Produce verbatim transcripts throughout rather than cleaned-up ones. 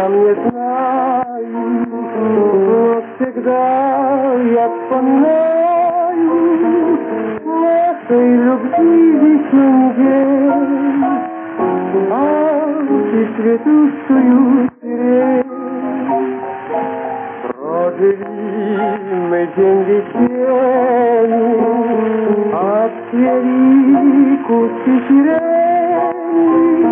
сам не знаю, но всегда я вспоминаю нашей любви весенний день, алчи цветущую сирень. Прожили мы день весенний, отцвели кусты сирени,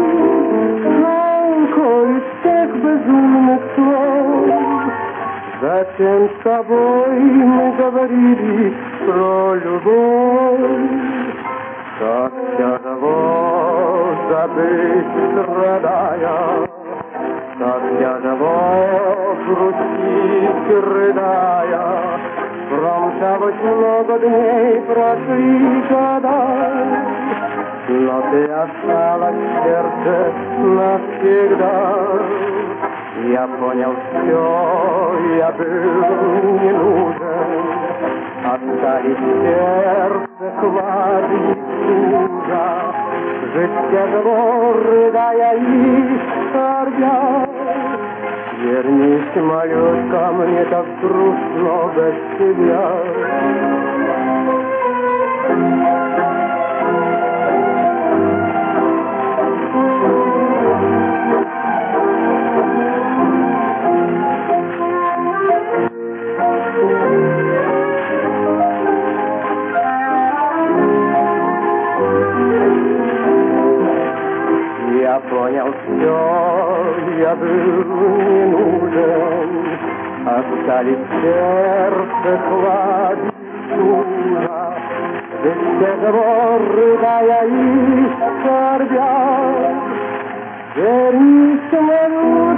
жалко из всех безумных слов. Затем с тобой мы говорили про любовь, как тяжело забыть, страдая, как тяжело грустить, рыдая. Промчалось много дней, прошли года, но ты осталась в сердце навсегда. Я понял все, я был не нужен, остались в сердце хватит стужа. Жить тяжело, рыдая и скорбя. Вернись, молюсь, ко мне, так грустно без тебя. Я понял все, я был не нужен, остались в сердце хватит стужа. Ведь тяжело, рыдая и скорбя, вернись, молю.